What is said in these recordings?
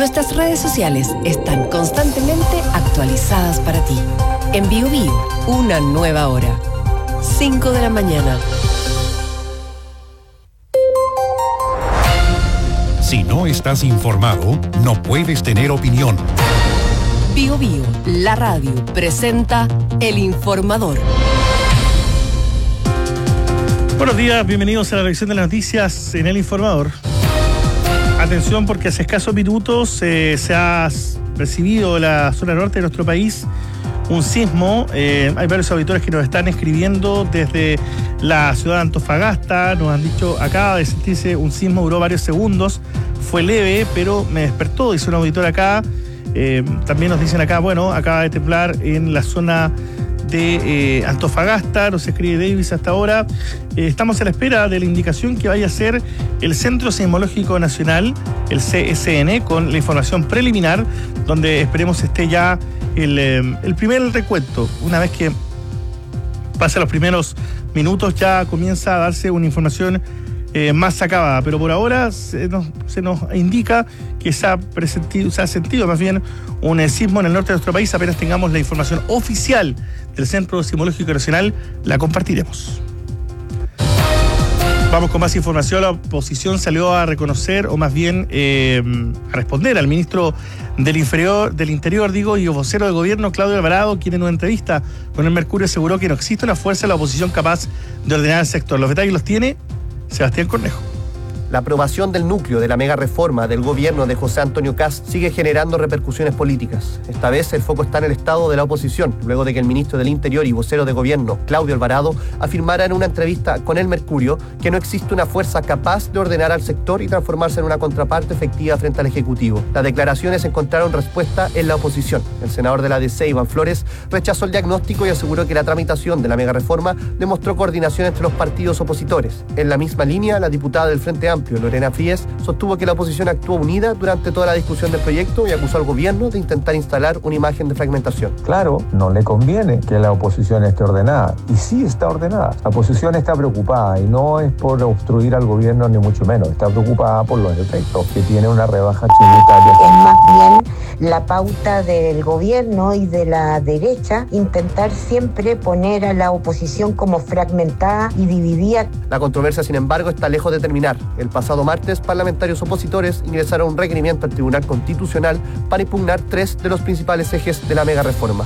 Nuestras redes sociales están constantemente actualizadas para ti. En Biobío, una nueva hora. 5 de la mañana. Si no estás informado, no puedes tener opinión. Biobío, la radio, presenta El Informador. Buenos días, bienvenidos a la revisión de las noticias en El Informador. Atención, porque hace escasos minutos se ha recibido en la zona norte de nuestro país un sismo. Hay varios auditores que nos están escribiendo desde la ciudad de Antofagasta. Nos han dicho, acaba de sentirse un sismo, duró varios segundos, fue leve, pero me despertó, dice un auditor acá. También nos dicen acá, bueno, acaba de temblar en la zona de Antofagasta, nos escribe Davis hasta ahora. Estamos a la espera de la indicación que vaya a ser el Centro Sismológico Nacional, el CSN, con la información preliminar, donde esperemos esté ya el primer recuento. Una vez que pasen los primeros minutos, ya comienza a darse una información más acabada, pero por ahora se nos indica que se ha sentido más bien un sismo en el norte de nuestro país. Apenas tengamos la información oficial del Centro Sismológico Nacional, la compartiremos. Vamos con más información. La oposición salió a reconocer, o más bien a responder al ministro del Interior, y vocero del gobierno, Claudio Alvarado, quien en una entrevista con el Mercurio aseguró que no existe una fuerza de la oposición capaz de ordenar el sector. Los detalles los tiene Sebastián Cornejo. La aprobación del núcleo de la mega reforma del gobierno de José Antonio Kast sigue generando repercusiones políticas. Esta vez el foco está en el estado de la oposición, luego de que el ministro del Interior y vocero de gobierno, Claudio Alvarado, afirmara en una entrevista con el Mercurio que no existe una fuerza capaz de ordenar al sector y transformarse en una contraparte efectiva frente al Ejecutivo. Las declaraciones encontraron respuesta en la oposición. El senador de la DC, Iván Flores, rechazó el diagnóstico y aseguró que la tramitación de la mega reforma demostró coordinación entre los partidos opositores. En la misma línea, la diputada del Frente Amplio, Lorena Fríes, sostuvo que la oposición actuó unida durante toda la discusión del proyecto y acusó al gobierno de intentar instalar una imagen de fragmentación. Claro, no le conviene que la oposición esté ordenada, y sí está ordenada. La oposición está preocupada, y no es por obstruir al gobierno ni mucho menos, está preocupada por los efectos que tiene una rebaja tributaria. Es más bien la pauta del gobierno y de la derecha intentar siempre poner a la oposición como fragmentada y dividida. La controversia, sin embargo, está lejos de terminar. El pasado martes, parlamentarios opositores ingresaron un requerimiento al Tribunal Constitucional para impugnar 3 de los principales ejes de la mega reforma.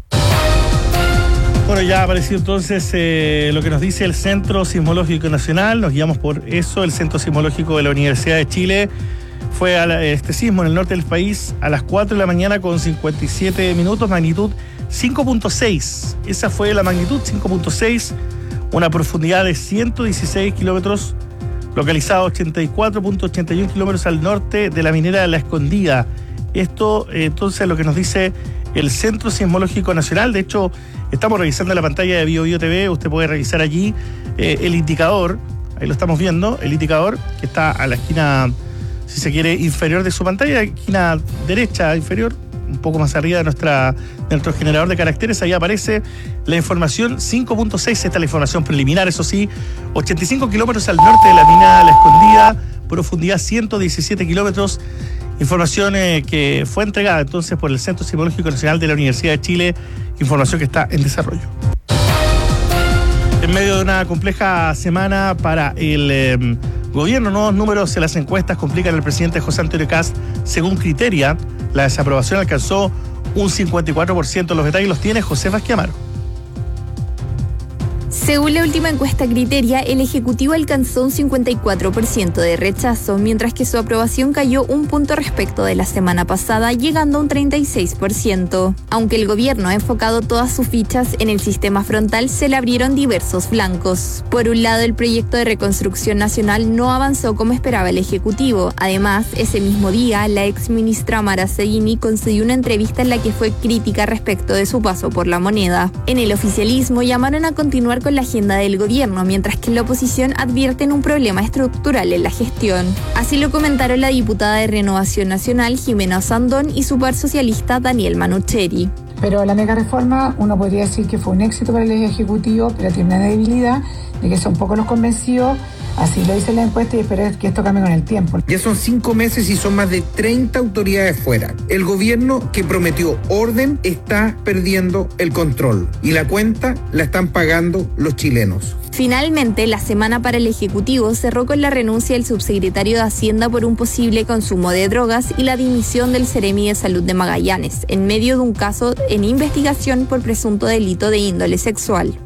Bueno, ya ha aparecido entonces lo que nos dice el Centro Sismológico Nacional. Nos guiamos por eso. El Centro Sismológico de la Universidad de Chile fue a este sismo en el norte del país a las 4 de la mañana con 57 minutos, magnitud 5.6. Esa fue la magnitud 5.6, una profundidad de 116 kilómetros, localizado 84.81 kilómetros al norte de la minera de La Escondida. Esto, entonces, lo que nos dice el Centro Sismológico Nacional. De hecho, estamos revisando la pantalla de Biobío TV. Usted puede revisar allí el indicador. Ahí lo estamos viendo, el indicador que está a la esquina, si se quiere, inferior de su pantalla, esquina derecha inferior, un poco más arriba de nuestro generador de caracteres. Ahí aparece la información 5.6, esta es la información preliminar, eso sí, 85 kilómetros al norte de la mina de La Escondida, profundidad 117 kilómetros, información que fue entregada entonces por el Centro Sismológico Nacional de la Universidad de Chile, información que está en desarrollo. En medio de una compleja semana para el gobierno, nuevos números en las encuestas complican al presidente José Antonio Kast. Según Criteria, la desaprobación alcanzó un 54%. Los detalles los tiene José Vasquiamaro. Según la última encuesta Criteria, el Ejecutivo alcanzó un 54% de rechazo, mientras que su aprobación cayó un punto respecto de la semana pasada, llegando a un 36%. Aunque el gobierno ha enfocado todas sus fichas en el sistema frontal, se le abrieron diversos flancos. Por un lado, el proyecto de reconstrucción nacional no avanzó como esperaba el Ejecutivo. Además, ese mismo día, la exministra Mara Seguini concedió una entrevista en la que fue crítica respecto de su paso por la moneda. En el oficialismo llamaron a continuar con la agenda del gobierno, mientras que la oposición advierten un problema estructural en la gestión. Así lo comentaron la diputada de Renovación Nacional, Jimena Osandón, y su par socialista, Daniel Manucheri. Pero la mega reforma, uno podría decir que fue un éxito para el Ejecutivo, pero tiene una debilidad de que son pocos los convencidos Así lo dice la encuesta y espero que esto cambie con el tiempo. Ya son 5 meses y son más de 30 autoridades fuera. El gobierno que prometió orden está perdiendo el control y la cuenta la están pagando los chilenos. Finalmente, la semana para el Ejecutivo cerró con la renuncia del subsecretario de Hacienda por un posible consumo de drogas y la dimisión del Seremi de Salud de Magallanes, en medio de un caso en investigación por presunto delito de índole sexual.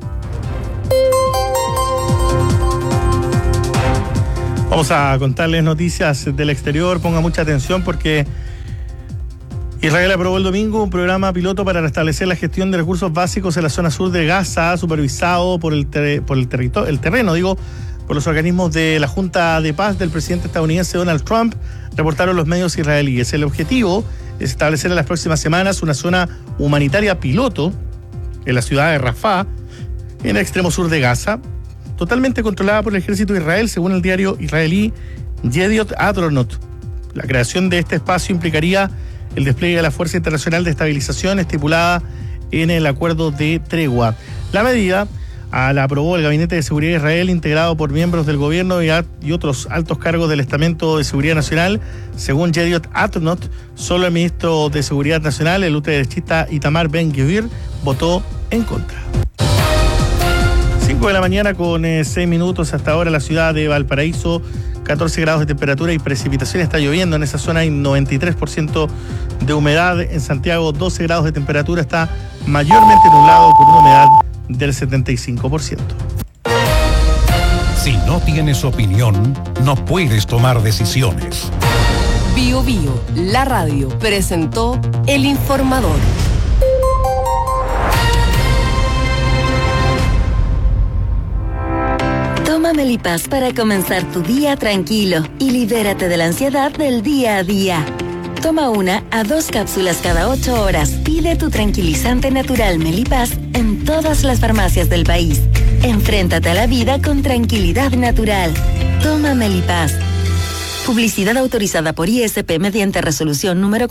Vamos a contarles noticias del exterior. Ponga mucha atención porque Israel aprobó el domingo un programa piloto para restablecer la gestión de recursos básicos en la zona sur de Gaza, supervisado por el terreno, por los organismos de la Junta de Paz del presidente estadounidense Donald Trump, reportaron los medios israelíes. El objetivo es establecer en las próximas semanas una zona humanitaria piloto en la ciudad de Rafah, en el extremo sur de Gaza, totalmente controlada por el ejército de Israel, según el diario israelí Yediot Ahronot. La creación de este espacio implicaría el despliegue de la Fuerza Internacional de Estabilización estipulada en el acuerdo de tregua. La medida la aprobó el Gabinete de Seguridad de Israel, integrado por miembros del gobierno y otros altos cargos del Estamento de Seguridad Nacional. Según Yediot Ahronot, solo el ministro de Seguridad Nacional, el ultraderechista Itamar Ben-Gvir, votó en contra. 5 de la mañana con 6 minutos hasta ahora, la ciudad de Valparaíso, 14 grados de temperatura y precipitación, está lloviendo en esa zona, hay 93% de humedad. En Santiago, 12 grados de temperatura, está mayormente nublado con una humedad del 75%. Si no tienes opinión, no puedes tomar decisiones. Bio Bio, la radio, presentó El Informador. Toma Melipaz para comenzar tu día tranquilo y libérate de la ansiedad del día a día. Toma 1 a 2 cápsulas cada 8 horas. Pide tu tranquilizante natural Melipaz en todas las farmacias del país. Enfréntate a la vida con tranquilidad natural. Toma Melipaz. Publicidad autorizada por ISP mediante resolución número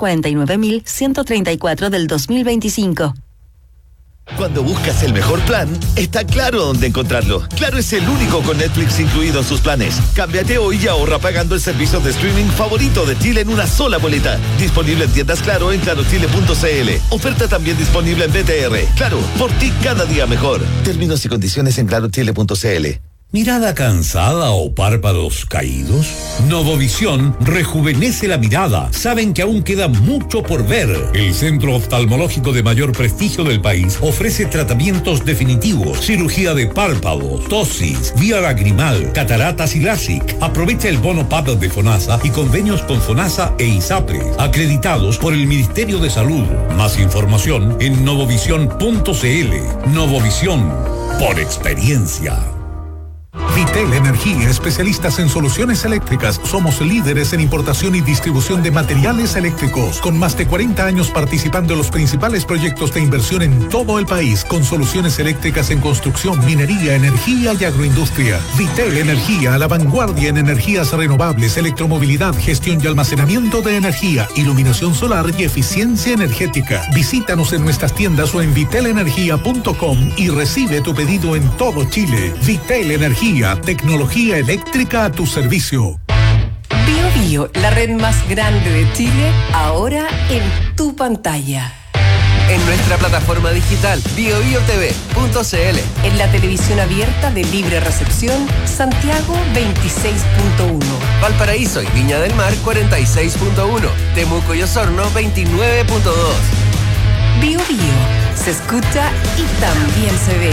49.134 del 2025. Cuando buscas el mejor plan, está Claro dónde encontrarlo. Claro es el único con Netflix incluido en sus planes. Cámbiate hoy y ahorra pagando el servicio de streaming favorito de Chile en una sola boleta. Disponible en tiendas Claro en clarochile.cl. Oferta también disponible en BTR. Claro, por ti cada día mejor. Términos y condiciones en clarochile.cl. ¿Mirada cansada o párpados caídos? Novovisión rejuvenece la mirada. Saben que aún queda mucho por ver. El centro oftalmológico de mayor prestigio del país ofrece tratamientos definitivos, cirugía de párpados, tosis, vía lagrimal, cataratas y LASIK. Aprovecha el bono PAP de FONASA y convenios con FONASA e ISAPRE, acreditados por el Ministerio de Salud. Más información en novovision.cl. Novovisión, por experiencia. Vitel Energía, especialistas en soluciones eléctricas. Somos líderes en importación y distribución de materiales eléctricos, con más de 40 años participando en los principales proyectos de inversión en todo el país, con soluciones eléctricas en construcción, minería, energía y agroindustria. Vitel Energía, a la vanguardia en energías renovables, electromovilidad, gestión y almacenamiento de energía, iluminación solar y eficiencia energética. Visítanos en nuestras tiendas o en vitelenergia.com y recibe tu pedido en todo Chile. Vitel Energía, tecnología eléctrica a tu servicio. Bio Bio, la red más grande de Chile, ahora en tu pantalla. En nuestra plataforma digital biobiotv.cl. En la televisión abierta de libre recepción, Santiago 26.1. Valparaíso y Viña del Mar 46.1. Temuco y Osorno 29.2. Bio Bio, se escucha y también se ve.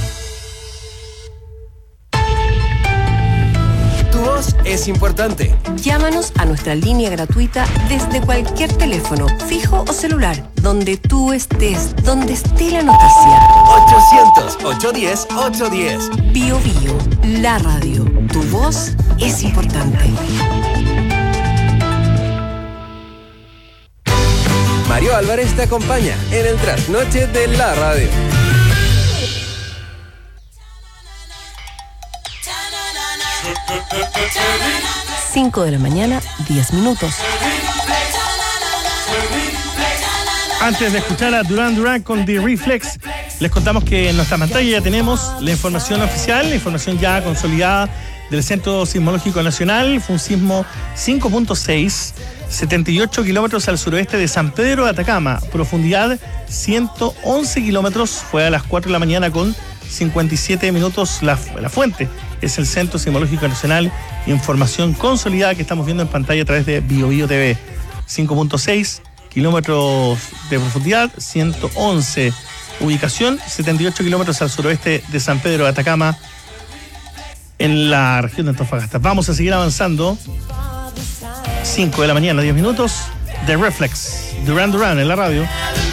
Tu voz es importante. Llámanos a nuestra línea gratuita desde cualquier teléfono, fijo o celular, donde tú estés, donde esté la noticia. 800-810-810. Bio Bio, la radio. Tu voz es importante. Mario Álvarez te acompaña en el trasnoche de la radio. 5 de la mañana, 10 minutos. Antes de escuchar a Duran Duran con The Reflex, les contamos que en nuestra pantalla ya tenemos la información oficial, la información ya consolidada del Centro Sismológico Nacional. Fue un sismo 5.6, 78 kilómetros al suroeste de San Pedro de Atacama, profundidad 111 kilómetros. Fue a las 4 de la mañana con 57 minutos. La fuente es el Centro Sismológico Nacional, información consolidada que estamos viendo en pantalla a través de BioBio TV. 5.6 kilómetros de profundidad, 111 ubicación, 78 kilómetros al suroeste de San Pedro de Atacama, en la región de Antofagasta. Vamos a seguir avanzando. 5 de la mañana, 10 minutos. The Reflex, Duran Duran en la radio.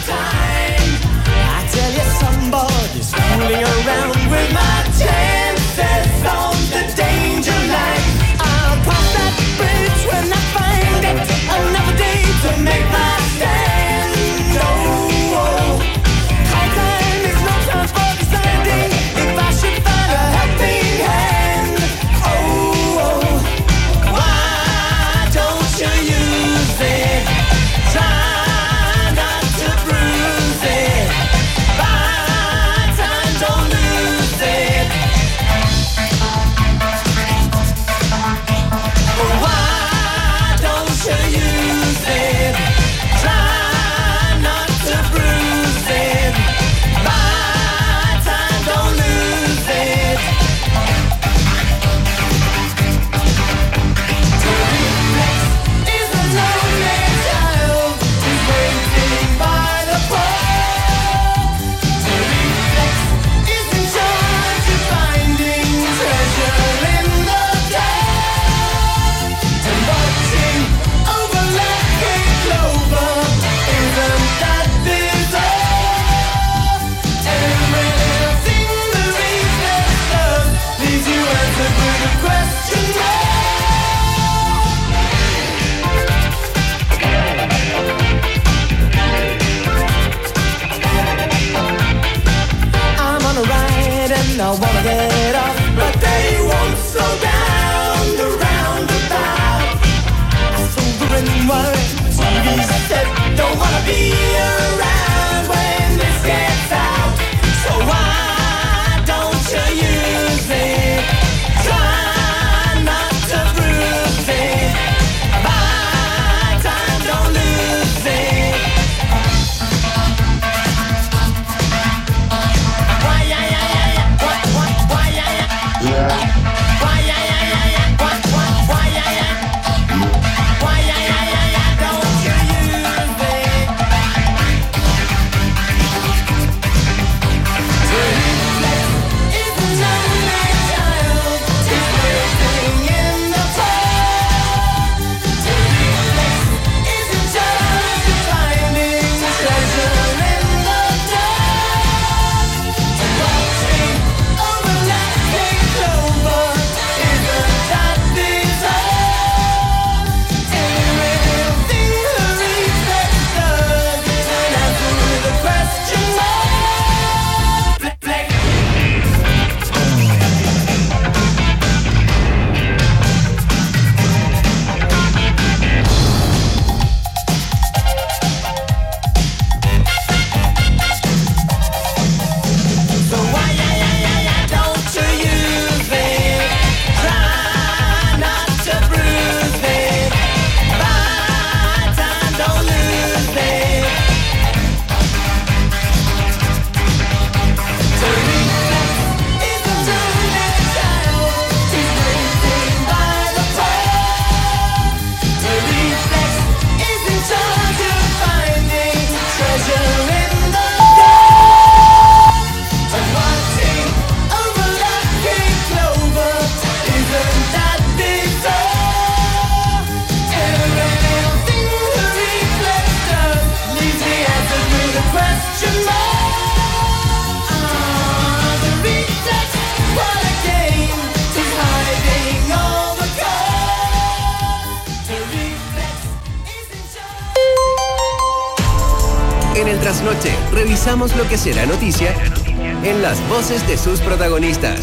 En el Trasnoche, revisamos lo que será noticia en las voces de sus protagonistas.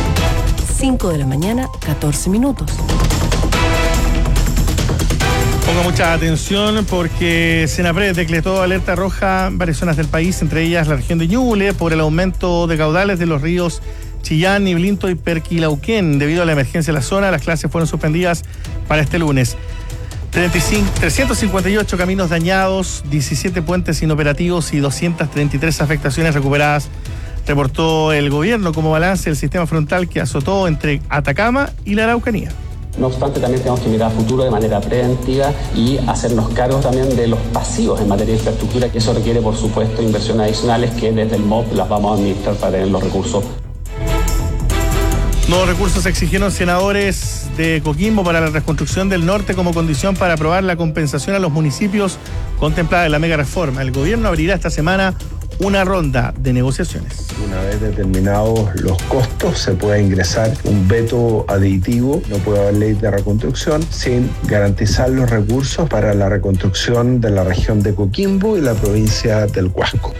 Cinco de la mañana, 14 minutos. Ponga mucha atención porque Senapred decretó alerta roja en varias zonas del país, entre ellas la región de Ñuble, por el aumento de caudales de los ríos Chillán, Niblinto y Perquilauquén. Debido a la emergencia en la zona, las clases fueron suspendidas para este lunes. 358 caminos dañados, 17 puentes inoperativos y 233 afectaciones recuperadas, reportó el gobierno como balance del sistema frontal que azotó entre Atacama y la Araucanía. No obstante, también tenemos que mirar a futuro de manera preventiva y hacernos cargo también de los pasivos en materia de infraestructura, que eso requiere, por supuesto, inversiones adicionales que desde el MOP las vamos a administrar para tener los recursos. Nuevos recursos exigieron senadores de Coquimbo para la reconstrucción del norte como condición para aprobar la compensación a los municipios contemplada en la mega reforma. El gobierno abrirá esta semana una ronda de negociaciones. Una vez determinados los costos, se puede ingresar un veto aditivo. No puede haber ley de reconstrucción sin garantizar los recursos para la reconstrucción de la región de Coquimbo y la provincia del Huasco.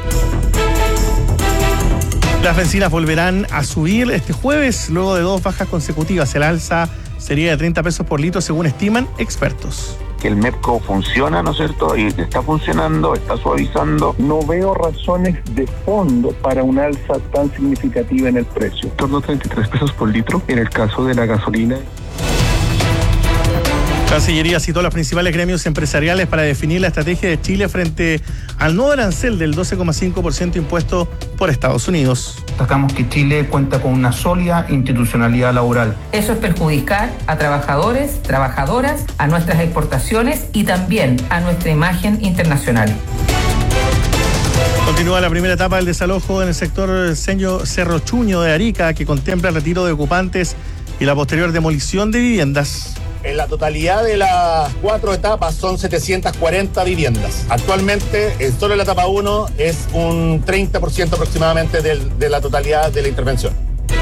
Las bencinas volverán a subir este jueves luego de 2 bajas consecutivas. El alza sería de 30 pesos por litro según estiman expertos. Que el MEPCO funciona, ¿no es cierto? Y está funcionando, está suavizando. No veo razones de fondo para una alza tan significativa en el precio. En torno a 33 pesos por litro en el caso de la gasolina. Cancillería citó a los principales gremios empresariales para definir la estrategia de Chile frente al nuevo arancel del 12,5% impuesto por Estados Unidos. Destacamos que Chile cuenta con una sólida institucionalidad laboral. Eso es perjudicar a trabajadores, trabajadoras, a nuestras exportaciones y también a nuestra imagen internacional. Continúa la primera etapa del desalojo en el sector Cerro Chuño de Arica, que contempla el retiro de ocupantes y la posterior demolición de viviendas. En la totalidad de las 4 etapas son 740 viviendas. Actualmente, solo en la etapa 1 es un 30% aproximadamente de la totalidad de la intervención.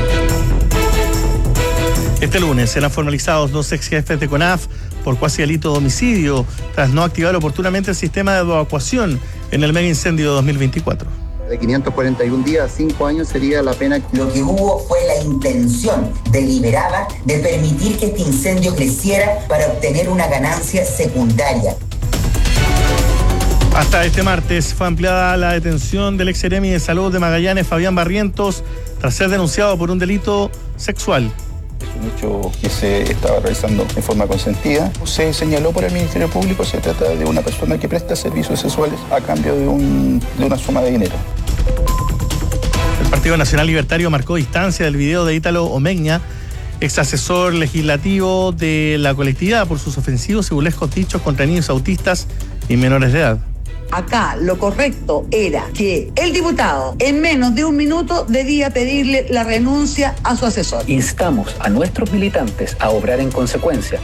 Este lunes serán formalizados 2 ex jefes de CONAF por cuasi delito de homicidio, tras no activar oportunamente el sistema de evacuación en el mega incendio de 2024. De 541 días a 5 años sería la pena. Lo que hubo fue la intención deliberada de permitir que este incendio creciera para obtener una ganancia secundaria. Hasta este martes fue ampliada la detención del ex seremi de salud de Magallanes, Fabián Barrientos, tras ser denunciado por un delito sexual. Es un hecho que se estaba realizando en forma consentida. Se señaló por el Ministerio Público, se trata de una persona que presta servicios sexuales a cambio de una suma de dinero. El Partido Nacional Libertario marcó distancia del video de Ítalo Omeña, ex asesor legislativo de la colectividad, por sus ofensivos y burlescos dichos contra niños autistas y menores de edad. Acá lo correcto era que el diputado en menos de un minuto debía pedirle la renuncia a su asesor. Instamos a nuestros militantes a obrar en consecuencia.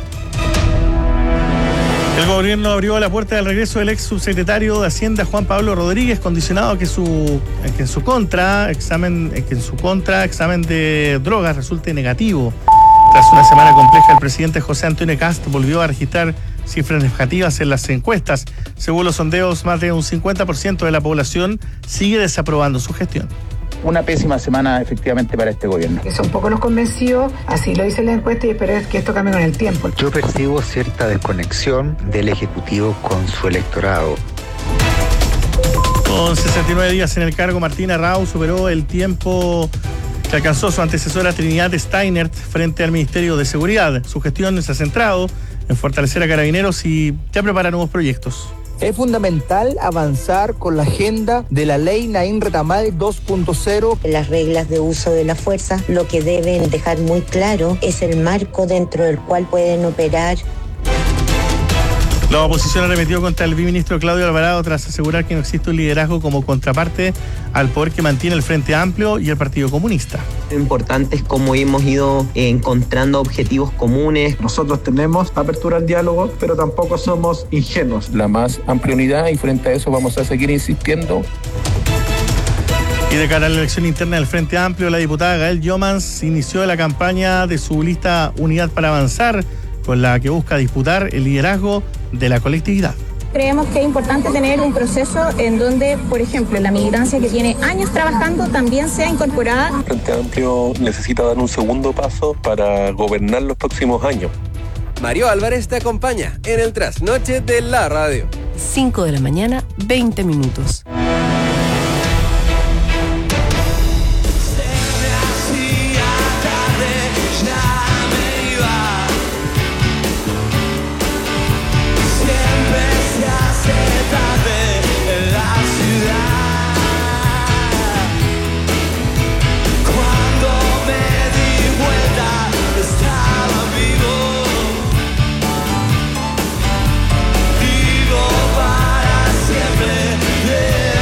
El gobierno abrió la puerta del regreso del ex subsecretario de Hacienda Juan Pablo Rodríguez, condicionado a que en su contra examen de drogas resulte negativo. Tras una semana compleja, el presidente José Antonio Kast volvió a registrar cifras negativas en las encuestas. Según los sondeos, más de un 50% de la población sigue desaprobando su gestión. Una pésima semana efectivamente para este gobierno. Eso un poco nos convenció, así lo dice la encuesta y esperar que esto cambie con el tiempo. Yo percibo cierta desconexión del Ejecutivo con su electorado. Con 69 días en el cargo, Martina Rau superó el tiempo que alcanzó su antecesora Trinidad Steinert frente al Ministerio de Seguridad. Su gestión se ha centrado en fortalecer a Carabineros y ya prepara nuevos proyectos. Es fundamental avanzar con la agenda de la ley Naín Retamal 2.0. Las reglas de uso de la fuerza, lo que deben dejar muy claro es el marco dentro del cual pueden operar. La oposición arremetió contra el viceministro Claudio Alvarado tras asegurar que no existe un liderazgo como contraparte al poder que mantiene el Frente Amplio y el Partido Comunista. Lo importante es cómo hemos ido encontrando objetivos comunes. Nosotros tenemos apertura al diálogo, pero tampoco somos ingenuos. La más amplia unidad, y frente a eso vamos a seguir insistiendo. Y de cara a la elección interna del Frente Amplio, la diputada Gael Yomans inició la campaña de su lista Unidad para Avanzar, con la que busca disputar el liderazgo de la colectividad. Creemos que es importante tener un proceso en donde, por ejemplo, la militancia que tiene años trabajando también sea incorporada. El Frente Amplio necesita dar un segundo paso para gobernar los próximos años. Mario Álvarez te acompaña en el trasnoche de la radio. 5 de la mañana, 20 minutos. Para siempre.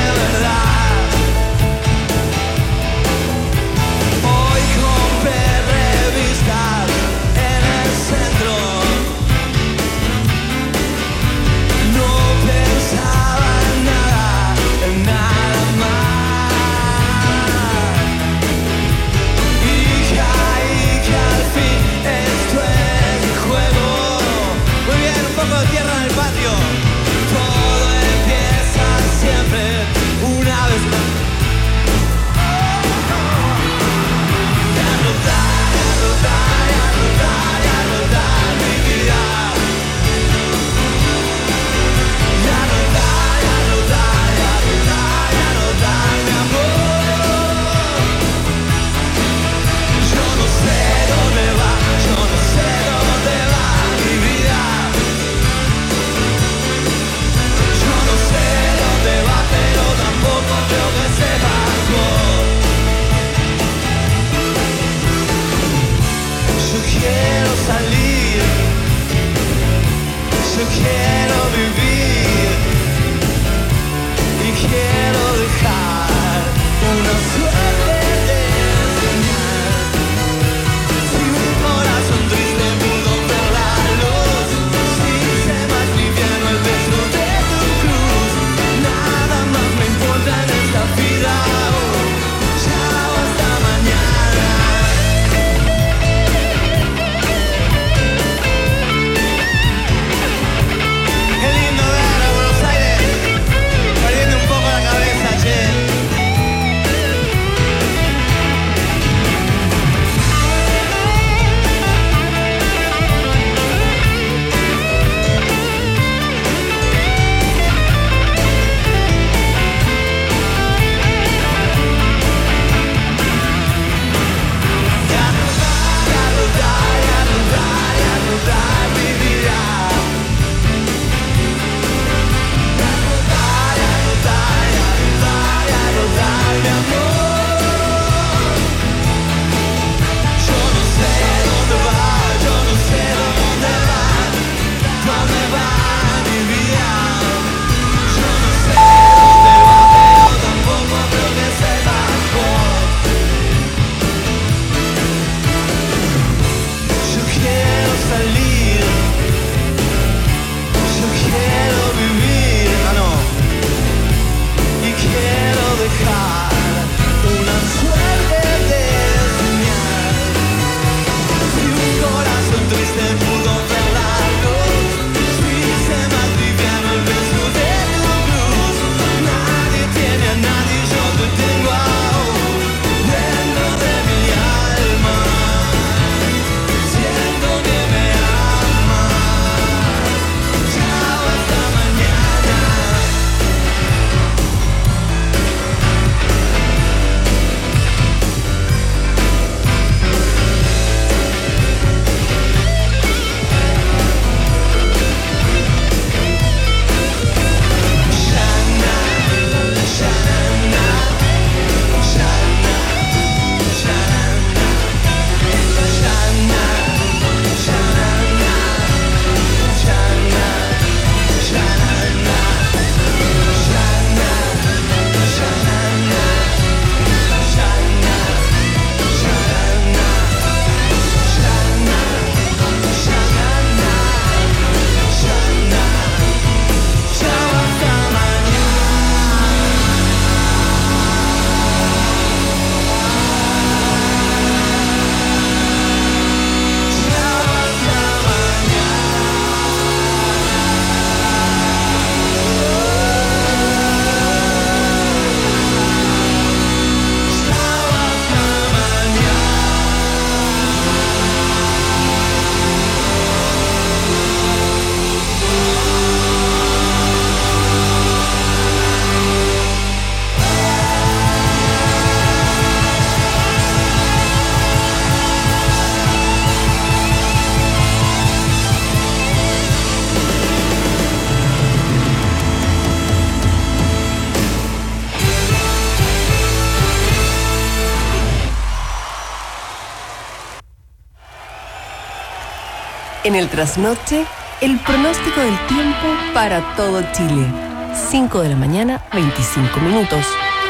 En el trasnoche, el pronóstico del tiempo para todo Chile. 5 de la mañana, 25 minutos.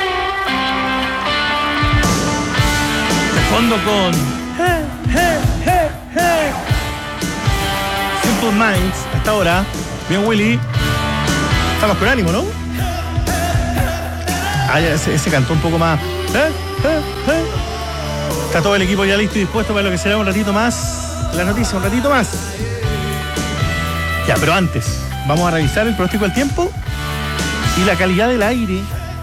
Fondo con Simple Minds a esta hora. Bien, Willy. Estamos con ánimo, ¿no? Ah, ya ese cantó un poco más. Está todo el equipo ya listo y dispuesto para lo que será un ratito más. La noticia, un ratito más. Ya, pero antes, vamos a revisar el pronóstico del tiempo y la calidad del aire.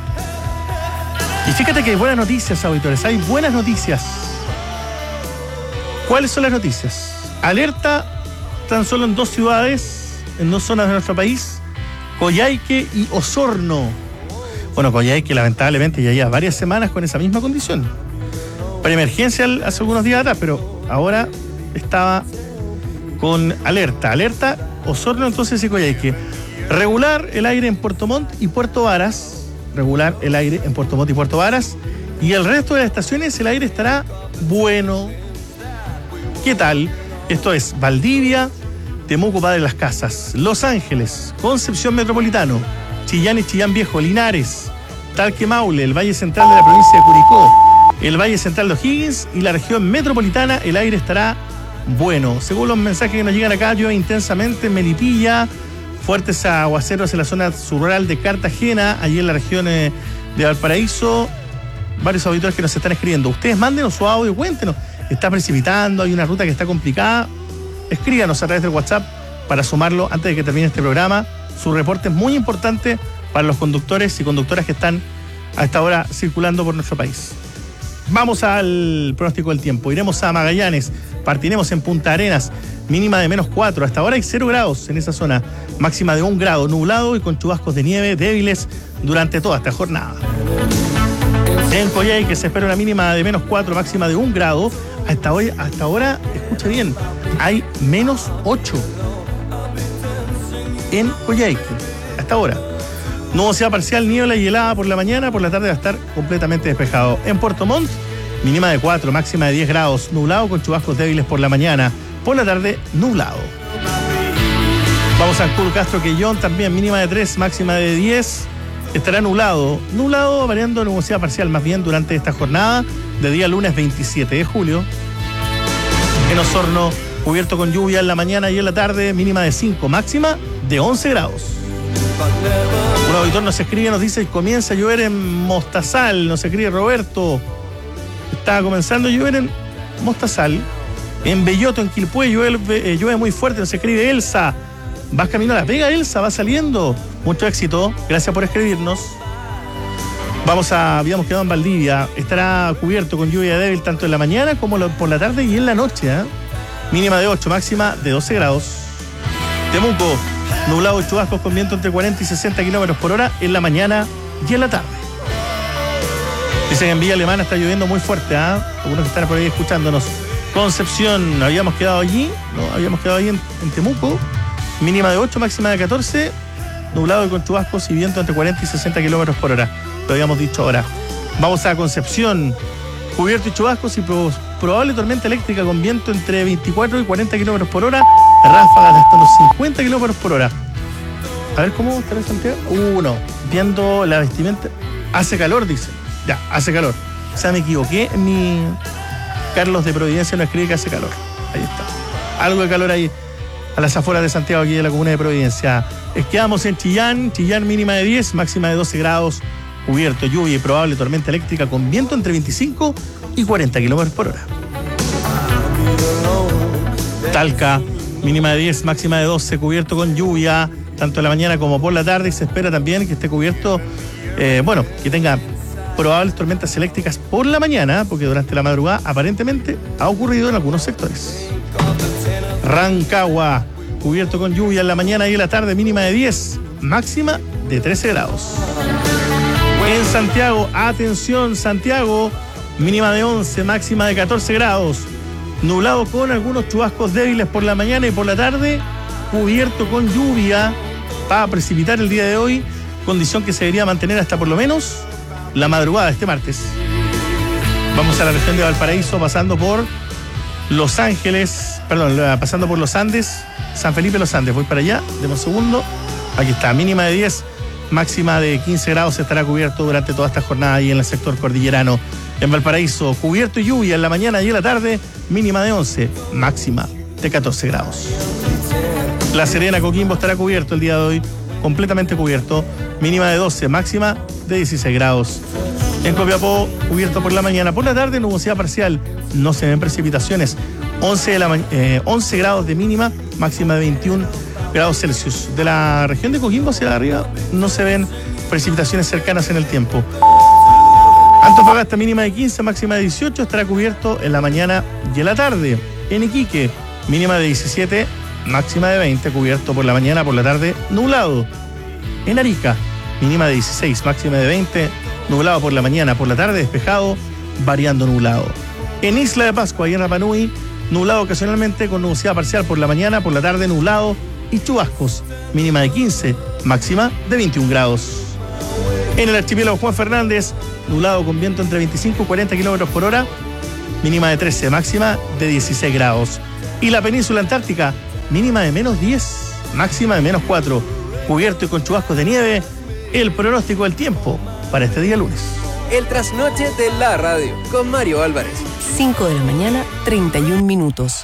Y fíjate que hay buenas noticias, auditores. Hay buenas noticias. ¿Cuáles son las noticias? Alerta tan solo en 2 ciudades, en 2 zonas de nuestro país: Coyhaique y Osorno. Bueno, Coyhaique lamentablemente ya lleva varias semanas con esa misma condición. Preemergencia hace algunos días atrás, pero ahora estaba con alerta. Alerta Osorno entonces y Coyhaique. Regular el aire en Puerto Montt y Puerto Varas. Regular el aire en Puerto Montt y Puerto Varas. Y el resto de las estaciones el aire estará bueno. ¿Qué tal? Esto es Valdivia, Temuco, Padre Las Casas, Los Ángeles, Concepción Metropolitano, Chillán y Chillán Viejo, Linares, Talque Maule, el Valle Central de la provincia de Curicó, el Valle Central de O'Higgins y la región metropolitana, el aire estará bueno. Según los mensajes que nos llegan acá, llueve intensamente en Melipilla, fuertes aguaceros en la zona rural de Cartagena, allí en la región de Valparaíso. Varios auditores que nos están escribiendo. Ustedes mándenos su audio, cuéntenos. Está precipitando, hay una ruta que está complicada. Escríbanos a través del WhatsApp para sumarlo antes de que termine este programa. Su reporte es muy importante para los conductores y conductoras que están a esta hora circulando por nuestro país. Vamos al pronóstico del tiempo. Iremos a Magallanes, partiremos en Punta Arenas, mínima de -4. Hasta ahora hay 0 grados en esa zona, máxima de 1 grado, nublado y con chubascos de nieve débiles durante toda esta jornada. En Coyhaique se espera una mínima de -4, máxima de 1 grado. Hasta ahora, escucha bien, hay -8 en Coyhaique. Hasta ahora. Nubosidad parcial, niebla y helada por la mañana, por la tarde va a estar completamente despejado. En Puerto Montt, mínima de 4, máxima de 10 grados, nublado con chubascos débiles por la mañana, por la tarde nublado. Vamos a Curro Castro Quellón, también mínima de 3, máxima de 10, estará nublado, variando nubosidad parcial más bien durante esta jornada de día lunes 27 de julio. En Osorno, cubierto con lluvia en la mañana y en la tarde, mínima de 5, máxima de 11 grados. Un auditor nos escribe, nos dice: comienza a llover en Mostazal, nos escribe Roberto. Está comenzando a llover en Mostazal. En Belloto, en Quilpué, llueve muy fuerte, nos escribe Elsa. Vas camino a La Vega, Elsa, va saliendo. Mucho éxito, gracias por escribirnos. Habíamos quedado en Valdivia. Estará cubierto con lluvia débil tanto en la mañana como por la tarde y en la noche, ¿eh? Mínima de 8, máxima de 12 grados. Temuco, nublado y chubascos con viento entre 40 y 60 kilómetros por hora en la mañana y en la tarde. Dicen que en Villa Alemana está lloviendo muy fuerte, algunos que están por ahí escuchándonos. Concepción, habíamos quedado allí en Temuco, mínima de 8, máxima de 14, nublado y con chubascos y viento entre 40 y 60 kilómetros por hora. Lo habíamos dicho ahora. Vamos a Concepción, cubierto y chubascos y probable tormenta eléctrica con viento entre 24 y 40 kilómetros por hora, ráfagas de hasta los 50 kilómetros por hora. A ver cómo estará Santiago. No, viendo la vestimenta, hace calor, dice. Ya, hace calor. O sea, me equivoqué. Carlos de Providencia nos escribe que hace calor. Ahí está. Algo de calor ahí a las afueras de Santiago, aquí de la comuna de Providencia. Quedamos en Chillán mínima de 10, máxima de 12 grados, cubierto, lluvia y probable tormenta eléctrica con viento entre 25 y 40 kilómetros por hora. Talca, mínima de 10, máxima de 12, cubierto con lluvia, tanto en la mañana como por la tarde, y se espera también que esté cubierto, que tenga probables tormentas eléctricas por la mañana, porque durante la madrugada aparentemente ha ocurrido en algunos sectores. Rancagua, cubierto con lluvia en la mañana y en la tarde, mínima de 10, máxima de 13 grados. En Santiago, atención Santiago, mínima de 11, máxima de 14 grados, nublado con algunos chubascos débiles por la mañana y por la tarde, cubierto con lluvia, va a precipitar el día de hoy, condición que se debería mantener hasta por lo menos la madrugada de este martes. Vamos a la región de Valparaíso, pasando por Los Ángeles, pasando por los Andes, San Felipe Los Andes, voy para allá, deme un segundo, aquí está, mínima de 10, máxima de 15 grados, estará cubierto durante toda esta jornada ahí en el sector cordillerano. En Valparaíso, cubierto y lluvia en la mañana y en la tarde, mínima de 11, máxima de 14 grados. La Serena, Coquimbo estará cubierto el día de hoy, completamente cubierto, mínima de 12, máxima de 16 grados. En Copiapó, cubierto por la mañana, por la tarde, nubosidad parcial, no se ven precipitaciones, 11 grados de mínima, máxima de 21 grados Celsius. De la región de Coquimbo hacia arriba no se ven precipitaciones cercanas en el tiempo. Antofagasta, mínima de 15, máxima de 18, estará cubierto en la mañana y en la tarde. En Iquique, mínima de 17, máxima de 20, cubierto por la mañana, por la tarde, nublado. En Arica, mínima de 16, máxima de 20, nublado por la mañana, por la tarde, despejado, variando nublado. En Isla de Pascua y en Rapa Nui, nublado ocasionalmente con nubosidad parcial por la mañana, por la tarde, nublado y chubascos, mínima de 15, máxima de 21 grados. En el archipiélago Juan Fernández, nublado con viento entre 25 y 40 kilómetros por hora, mínima de 13, máxima de 16 grados. Y la península antártica, mínima de menos 10, máxima de menos 4, cubierto y con chubascos de nieve. El pronóstico del tiempo para este día lunes. El trasnoche de la radio con Mario Álvarez. 5 de la mañana, 31 minutos.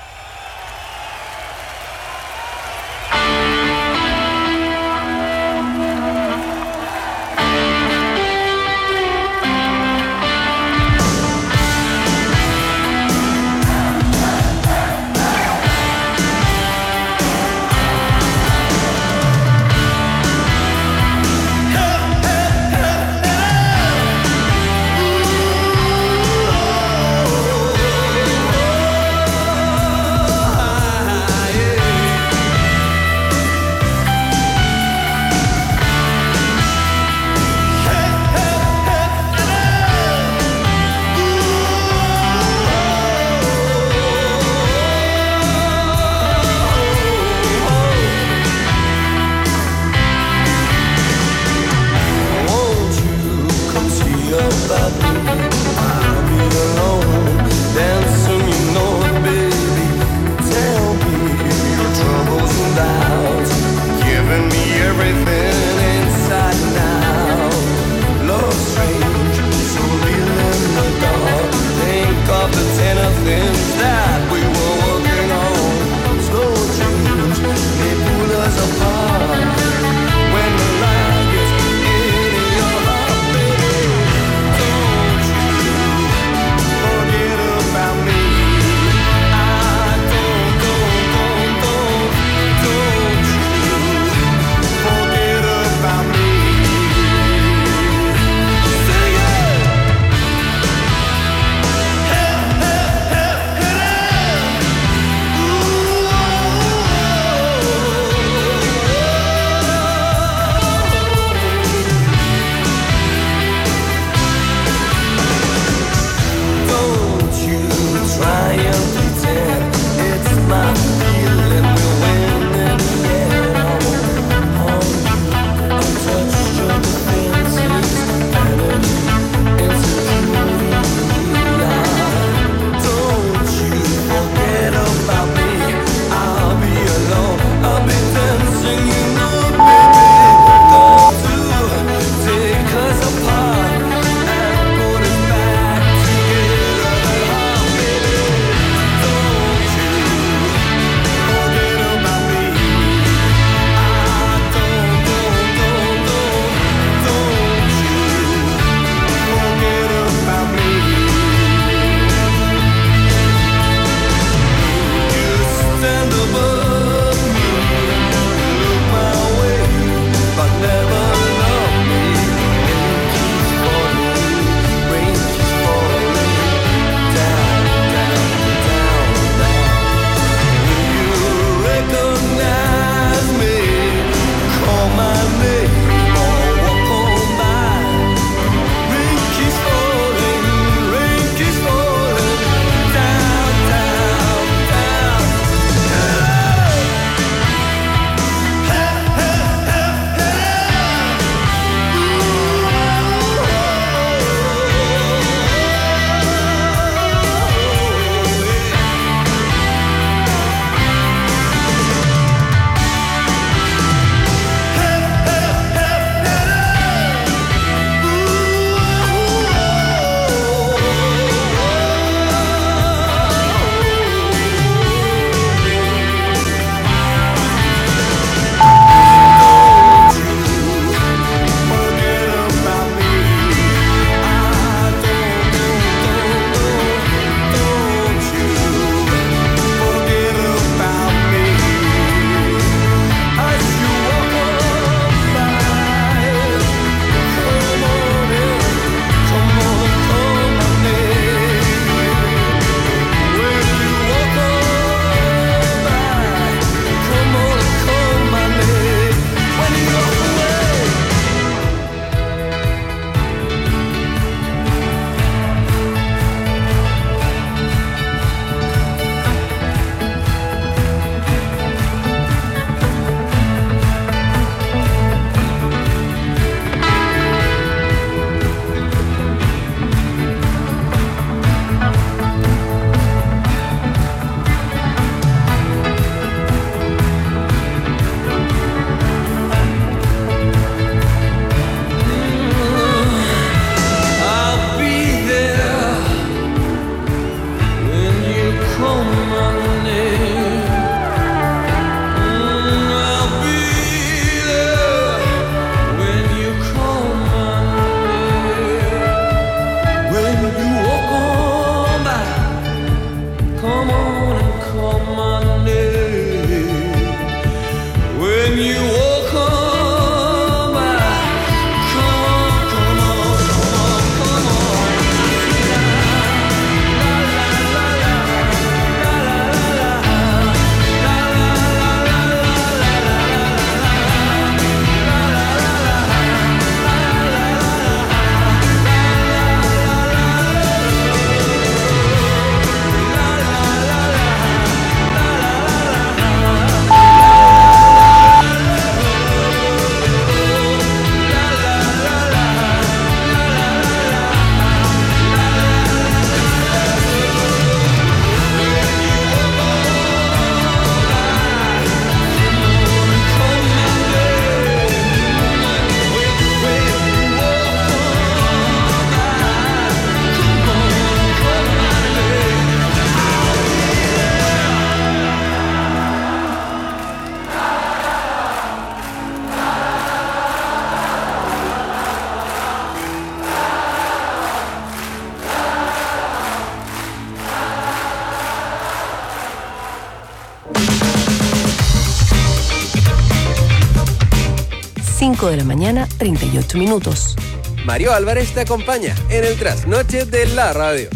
5 de la mañana, 38 minutos. Mario Álvarez te acompaña en el trasnoche de la radio.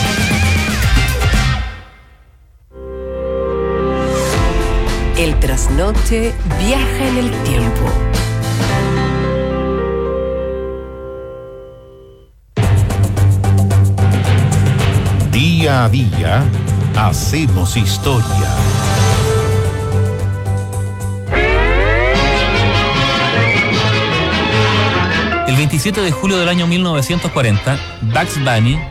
El trasnoche viaja en el tiempo. Día a día, hacemos historia. El 27 de julio del año 1940, Bugs Bunny,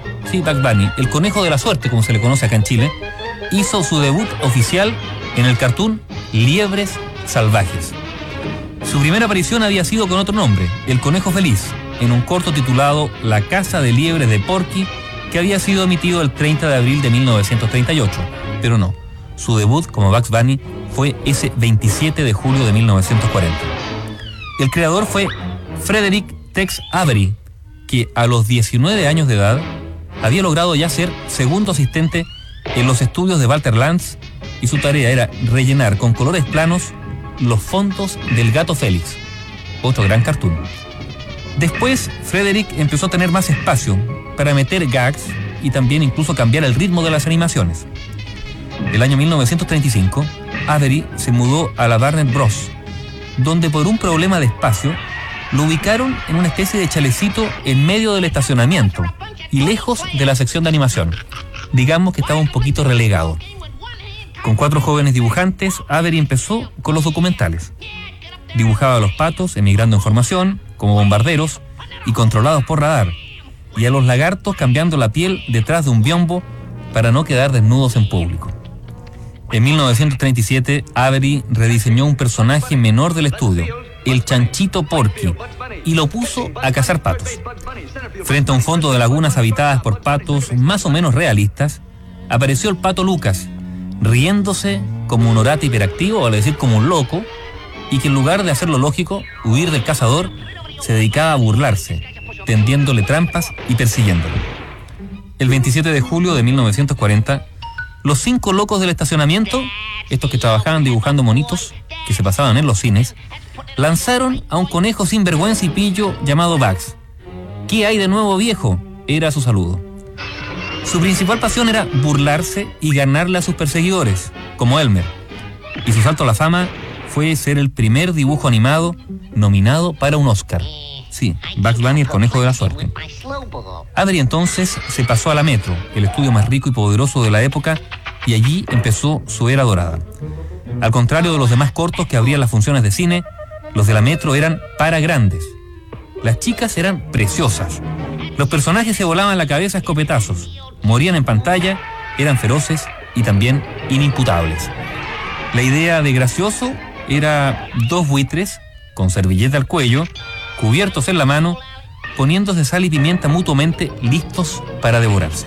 el conejo de la suerte, como se le conoce acá en Chile, hizo su debut oficial en el cartoon Liebres Salvajes. Su primera aparición había sido con otro nombre, El Conejo Feliz, en un corto titulado La Casa de Liebres de Porky, que había sido emitido el 30 de abril de 1938. Pero no, su debut como Bugs Bunny fue ese 27 de julio de 1940. El creador fue Frederick Tex Avery, que a los 19 años de edad había logrado ya ser segundo asistente en los estudios de Walter Lantz, y su tarea era rellenar con colores planos los fondos del Gato Félix, otro gran cartoon. Después, Frederick empezó a tener más espacio para meter gags y también incluso cambiar el ritmo de las animaciones. El año 1935, Avery se mudó a la Warner Bros., donde por un problema de espacio lo ubicaron en una especie de chalecito en medio del estacionamiento y lejos de la sección de animación. Digamos que estaba un poquito relegado. Con 4 jóvenes dibujantes, Avery empezó con los documentales. Dibujaba a los patos emigrando en formación, como bombarderos y controlados por radar, y a los lagartos cambiando la piel detrás de un biombo para no quedar desnudos en público. En 1937, Avery rediseñó un personaje menor del estudio, el chanchito Porky, y lo puso a cazar patos. Frente a un fondo de lagunas habitadas por patos más o menos realistas, apareció el pato Lucas, riéndose como un orate hiperactivo, vale decir como un loco, y que en lugar de hacer lo lógico, huir del cazador, se dedicaba a burlarse, tendiéndole trampas y persiguiéndolo. El 27 de julio de 1940, los 5 locos del estacionamiento, estos que trabajaban dibujando monitos que se pasaban en los cines, lanzaron a un conejo sin vergüenza y pillo llamado Bugs. ¿Qué hay de nuevo, viejo?, era su saludo. Su principal pasión era burlarse y ganarle a sus perseguidores, como Elmer. Y su salto a la fama fue ser el primer dibujo animado nominado para un Oscar. Sí, Bugs Bunny, el conejo de la suerte. Avery entonces se pasó a la Metro, el estudio más rico y poderoso de la época, y allí empezó su era dorada. Al contrario de los demás cortos que abrían las funciones de cine, los de la Metro eran para grandes. Las chicas eran preciosas. Los personajes se volaban la cabeza a escopetazos, morían en pantalla, eran feroces y también inimputables. La idea de gracioso era 2 buitres con servilleta al cuello, cubiertos en la mano, poniéndose sal y pimienta mutuamente, listos para devorarse.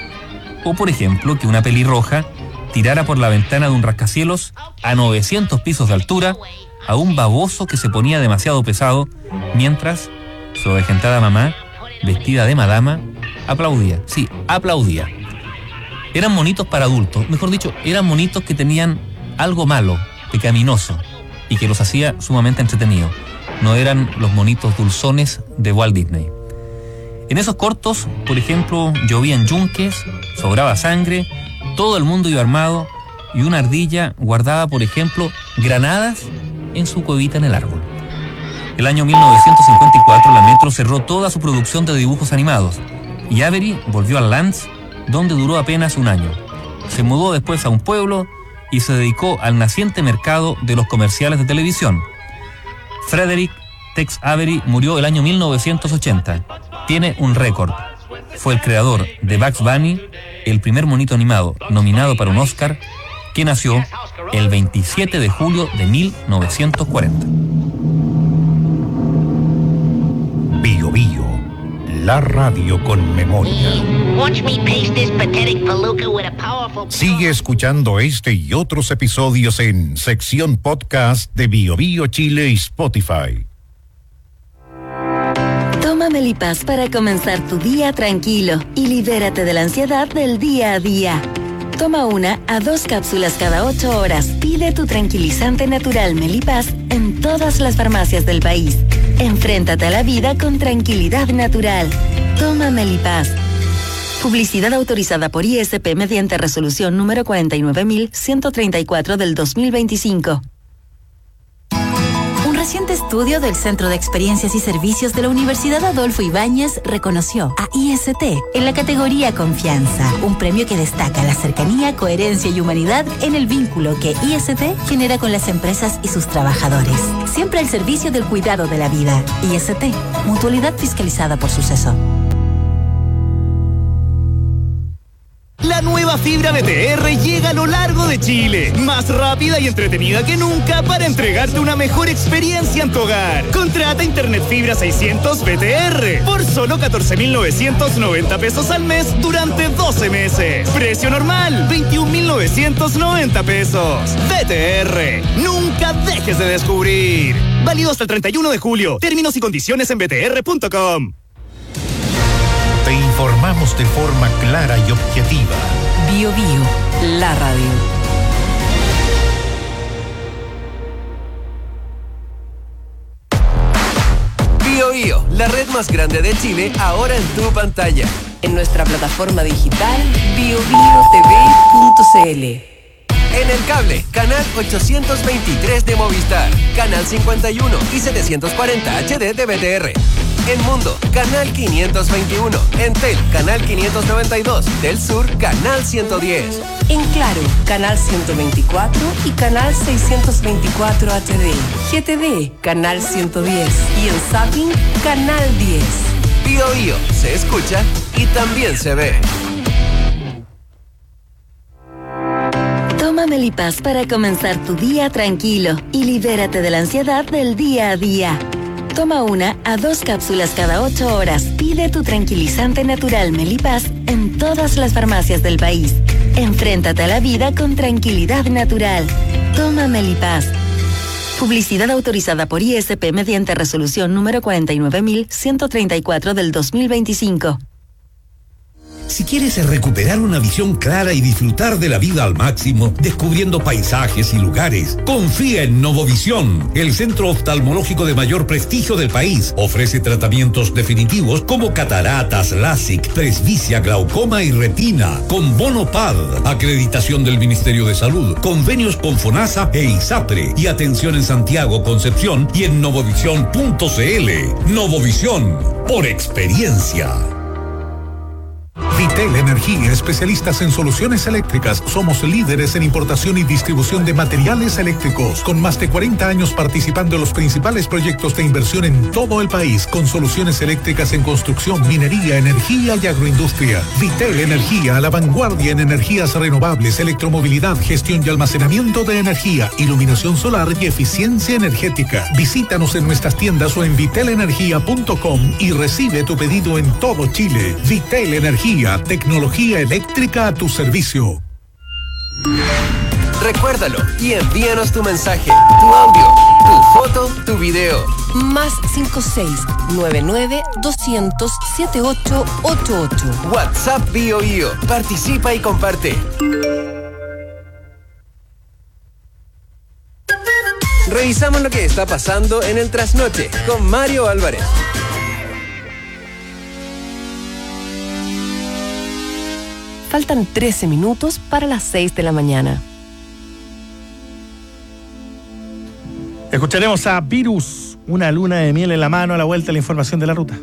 O por ejemplo, que una pelirroja tirara por la ventana de un rascacielos a 900 pisos de altura a un baboso que se ponía demasiado pesado, mientras su avejentada mamá, vestida de madama, aplaudía. Sí, aplaudía. Eran monitos para adultos, mejor dicho, eran monitos que tenían algo malo, pecaminoso, y que los hacía sumamente entretenidos. No eran los monitos dulzones de Walt Disney. En esos cortos, por ejemplo, llovían yunques, sobraba sangre, todo el mundo iba armado y una ardilla guardaba, por ejemplo, granadas en su cuevita en el árbol. El año 1954 la Metro cerró toda su producción de dibujos animados y Avery volvió a Lantz, donde duró apenas un año. Se mudó después a un pueblo y se dedicó al naciente mercado de los comerciales de televisión. Frederick Tex Avery murió el año 1980. Tiene un récord. Fue el creador de Bugs Bunny, el primer monito animado nominado para un Oscar, que nació el 27 de julio de 1940. Bio Bio, la radio con memoria. Sigue escuchando este y otros episodios en sección podcast de Bio Bio Chile y Spotify. Toma Melipaz para comenzar tu día tranquilo y libérate de la ansiedad del día a día. Toma 1 a 2 cápsulas cada 8 horas. Pide tu tranquilizante natural Melipaz en todas las farmacias del país. Enfréntate a la vida con tranquilidad natural. Toma Melipaz. Publicidad autorizada por ISP mediante resolución número 49134 del 2025. Un reciente estudio del Centro de Experiencias y Servicios de la Universidad Adolfo Ibáñez reconoció a IST en la categoría Confianza, un premio que destaca la cercanía, coherencia y humanidad en el vínculo que IST genera con las empresas y sus trabajadores. Siempre al servicio del cuidado de la vida. IST, mutualidad fiscalizada por Suceso. La nueva fibra BTR llega a lo largo de Chile, más rápida y entretenida que nunca para entregarte una mejor experiencia en tu hogar. Contrata Internet Fibra 600 BTR por solo 14.990 pesos al mes durante 12 meses. Precio normal, 21.990 pesos. BTR, nunca dejes de descubrir. Válido hasta el 31 de julio. Términos y condiciones en btr.com. Te informamos de forma clara y objetiva. Bio Bio, la radio. Bio Bio, la red más grande de Chile, ahora en tu pantalla. En nuestra plataforma digital biobiotv.cl. En el cable, canal 823 de Movistar, canal 51 y 740 HD de BTR. En Mundo, canal 521. En Tel, canal 592. Del Sur, canal 110. En Claro, canal 124 y canal 624 HD. GTV, canal 110. Y en Zapping, canal 10. Bio Bio, se escucha y también se ve. Toma Melipaz para comenzar tu día tranquilo y libérate de la ansiedad del día a día. Toma 1 a 2 cápsulas cada 8 horas. Pide tu tranquilizante natural Melipaz en todas las farmacias del país. Enfréntate a la vida con tranquilidad natural. Toma Melipaz. Publicidad autorizada por ISP mediante resolución número 49134 del 2025. Si quieres recuperar una visión clara y disfrutar de la vida al máximo, descubriendo paisajes y lugares, confía en Novovisión, el centro oftalmológico de mayor prestigio del país. Ofrece tratamientos definitivos como cataratas, LASIK, presbicia, glaucoma y retina, con bono PAD, acreditación del Ministerio de Salud, convenios con FONASA e ISAPRE, y atención en Santiago, Concepción y en novovisión.cl. Novovisión, por experiencia. Vitel Energía, especialistas en soluciones eléctricas. Somos líderes en importación y distribución de materiales eléctricos, con más de 40 años participando en los principales proyectos de inversión en todo el país, con soluciones eléctricas en construcción, minería, energía y agroindustria. Vitel Energía, a la vanguardia en energías renovables, electromovilidad, gestión y almacenamiento de energía, iluminación solar y eficiencia energética. Visítanos en nuestras tiendas o en vitelenergia.com y recibe tu pedido en todo Chile. Vitel Energía, tecnología eléctrica a tu servicio. Recuérdalo y envíanos tu mensaje, tu audio, tu foto, tu video. Más 56-99-200-7888. WhatsApp Bio Bio. Participa y comparte. Revisamos lo que está pasando en el trasnoche con Mario Álvarez. Faltan 13 minutos para las 6 de la mañana. Escucharemos a Virus, una luna de miel en la mano, a la vuelta de la información de la ruta.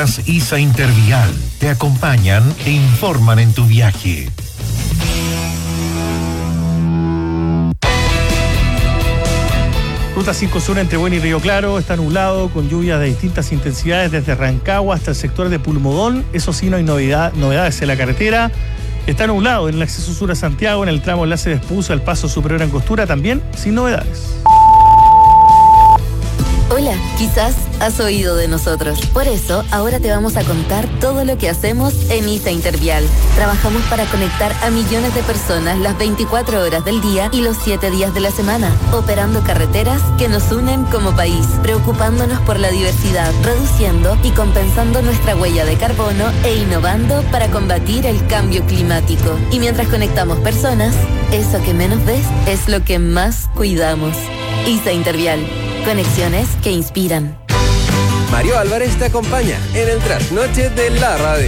Rutas ISA Intervial te acompañan e informan en tu viaje. Ruta 5 Sur entre Buena y Río Claro está nublado con lluvias de distintas intensidades desde Rancagua hasta el sector de Pulmodón. Eso sí, no hay novedades en la carretera. Está nublado en el acceso sur a Santiago, en el tramo enlace de Espuso al paso superior a Angostura, también sin novedades. Hola, quizás has oído de nosotros. Por eso, ahora te vamos a contar todo lo que hacemos en ISA Intervial. Trabajamos para conectar a millones de personas las 24 horas del día y los 7 días de la semana, operando carreteras que nos unen como país, preocupándonos por la diversidad, reduciendo y compensando nuestra huella de carbono e innovando para combatir el cambio climático. Y mientras conectamos personas, eso que menos ves es lo que más cuidamos. ISA Intervial. Conexiones que inspiran. Mario Álvarez te acompaña en el trasnoche de la radio.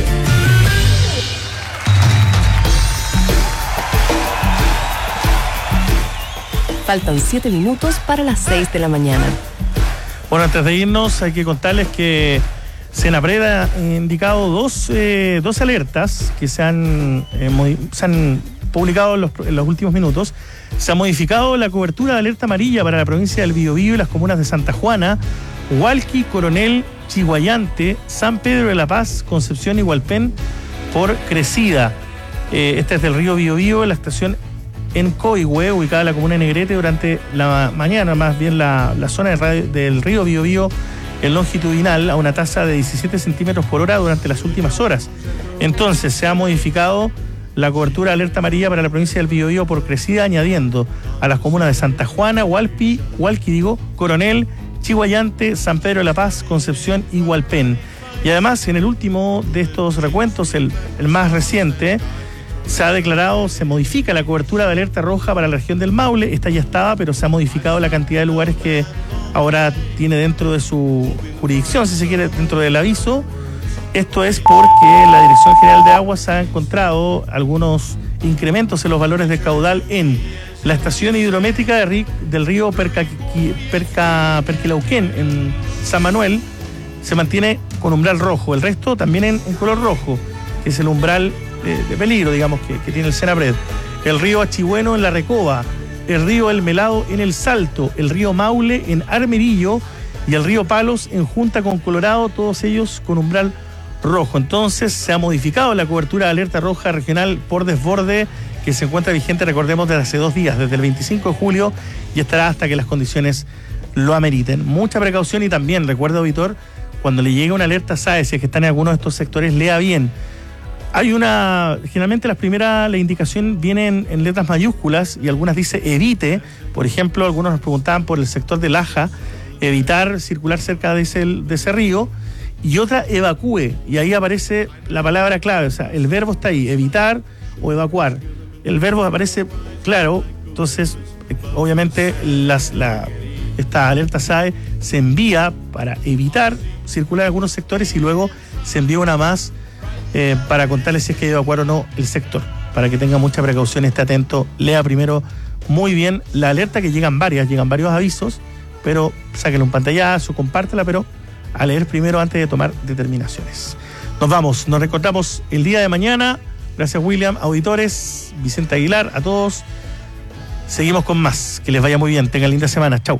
Faltan 7 minutos para las 6 de la mañana. Bueno, antes de irnos hay que contarles que Senapred ha indicado dos alertas que se han publicado en los últimos minutos. Se ha modificado la cobertura de alerta amarilla para la provincia del Biobío y las comunas de Santa Juana, Hualqui, Coronel, Chiguayante, San Pedro de la Paz, Concepción y Hualpén por crecida. Este es del río Biobío, en la estación en Coihue, ubicada en la comuna de Negrete, durante la mañana, más bien la zona del río Biobío en longitudinal a una tasa de 17 centímetros por hora durante las últimas horas. Entonces se ha modificado la cobertura de alerta amarilla para la provincia del Biobío por crecida, añadiendo a las comunas de Santa Juana, Hualqui, Coronel, Chiguayante, San Pedro de la Paz, Concepción y Hualpén. Y además, en el último de estos recuentos, el más reciente, se modifica la cobertura de alerta roja para la región del Maule. Esta ya estaba, pero se ha modificado la cantidad de lugares que ahora tiene dentro de su jurisdicción, si se quiere, dentro del aviso. Esto es porque la Dirección General de Aguas ha encontrado algunos incrementos en los valores de caudal en la estación hidrométrica del río Perquilauquén, en San Manuel. Se mantiene con umbral rojo, el resto también en color rojo, que es el umbral de peligro, digamos, que tiene el Senapred. El río Achigüeno en La Recoba, el río El Melado en El Salto, el río Maule en Armerillo y el río Palos en Junta con Colorado, todos ellos con umbral rojo. Entonces se ha modificado la cobertura de alerta roja regional por desborde, que se encuentra vigente, recordemos, desde hace 2 días, desde el 25 de julio, y estará hasta que las condiciones lo ameriten. Mucha precaución y también, recuerda, auditor, cuando le llegue una alerta SAE, si es que están en alguno de estos sectores, lea bien. Generalmente la indicación viene en letras mayúsculas y algunas dice evite. Por ejemplo, algunos nos preguntaban por el sector de Laja, evitar circular cerca de ese río, y otra evacúe, y ahí aparece la palabra clave, o sea, el verbo está ahí, evitar o evacuar. El verbo aparece claro, entonces obviamente esta alerta SAE se envía para evitar circular en algunos sectores y luego se envía una más para contarles si es que hay que evacuar o no el sector, para que tenga mucha precaución, esté atento, lea primero muy bien la alerta, que llegan varios avisos, pero sáquenle un pantallazo, compártela, pero a leer primero antes de tomar determinaciones. Nos vamos, nos reencontramos el día de mañana. Gracias, William, auditores, Vicente Aguilar, a todos. Seguimos con más. Que les vaya muy bien. Tengan linda semana. Chau.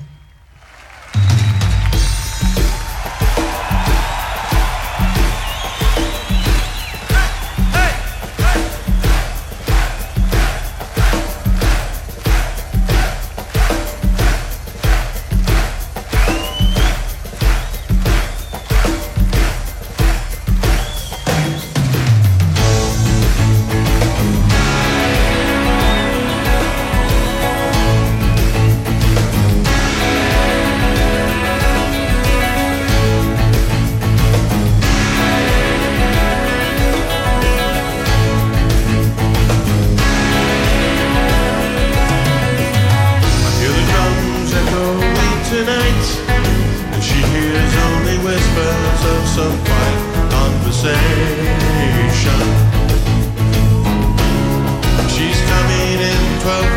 She's coming in 12